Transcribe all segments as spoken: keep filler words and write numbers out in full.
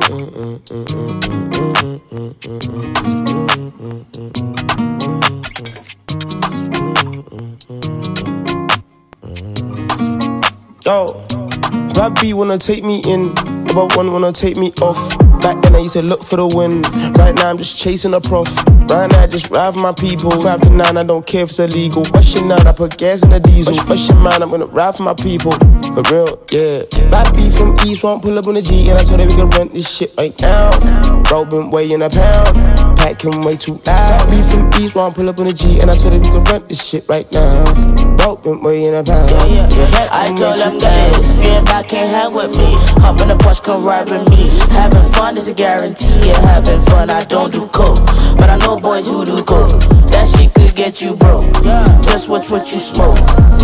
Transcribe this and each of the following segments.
Yo, bad B wanna take me in, but one wanna take me off. Back then I used to look for the win. Right now I'm just chasing a prof. Right now I just ride for my people. Five to nine, I don't care if it's illegal. What's your nine? I put gas in the diesel. What's your mind? I'm gonna ride for my people. For real, yeah. Bad B from East won't pull up on the G, and I told her we can rent this shit right now. Bro been weighing a pound, packing way too loud. Bad B from East won't pull up on the G, and I told her we can rent this shit right now. Bro been weighing a pound. Yeah, yeah. I told them guys, if you ain't back, can't hang with me. Hop in the Porsche, come ride with me. Having fun is a guarantee. Yeah, having fun, I don't do coke, but I know boys who do coke. That shit could get you broke. Just watch what you smoke.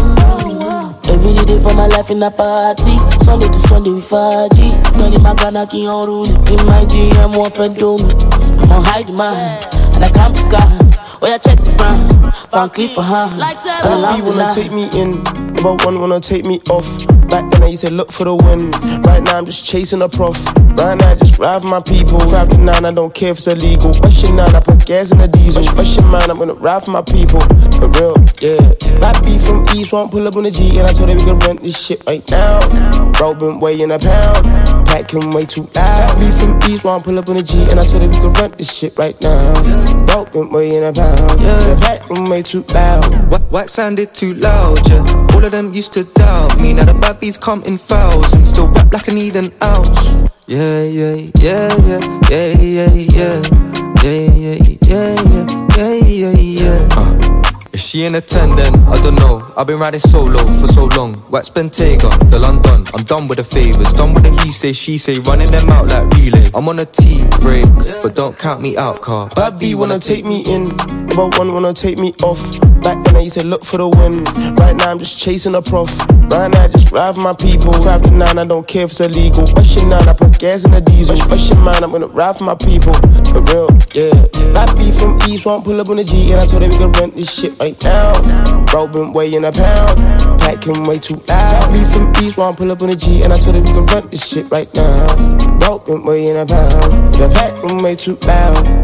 Every day for my life in a party. Sunday to Sunday we Faji. Tony Makanaki on rule. In my G M one for do me. I'm on high demand, and I can't be scarred. Oh yeah, check the brand. Van Cleef for her. Bad B wanna take me in, but one wanna take me off. Back then I used to look for the win. Right now I'm just chasing a prof. Right now I just ride for my people. Five to nine, I don't care if it's illegal. What's your nine? I put gas in the diesel. What's your mind? I'm gonna ride for my people. For real, yeah. Bad B from East won't pull up on the G, and I told her we can rent this shit right now. Bro been weighing a pound, packing way too loud. Bad B from East won't pull up on the G, and I told her we can rent this shit right now. Bro been weighing a pound, yeah. Packing way too loud. Wax, wax sounded too loud, yeah. All of them used to doubt me. Now the bad beats come in fouls and still rap like I need an ounce. Yeah, yeah, yeah, yeah, yeah, yeah, yeah, yeah, yeah, yeah, yeah, yeah, yeah. Uh. Is she in attendance? I don't know. I've been riding solo for so long. Wax Bentayga, the London. I'm done with the favours, done with the he say, she say, running them out like relay. I'm on a tea break, but don't count me out, car. Bad B wanna take me in, but one wanna take me off. Back then I used to look for the win. Right now I'm just chasing a prof. Right now I just ride for my people. Five to nine, I don't care if it's illegal. What's your nine? I put gas in the diesel. What's your mind? I'm gonna ride for my people. For real, yeah. Bad B from East won't pull up on the G, and I told her we can rent this shit right now. Bro been weighing a pound, packing way too loud. Bad B from East won't pull up on the G, and I told her we can rent this shit right now. Bro been weighing a pound, the pack been way too loud.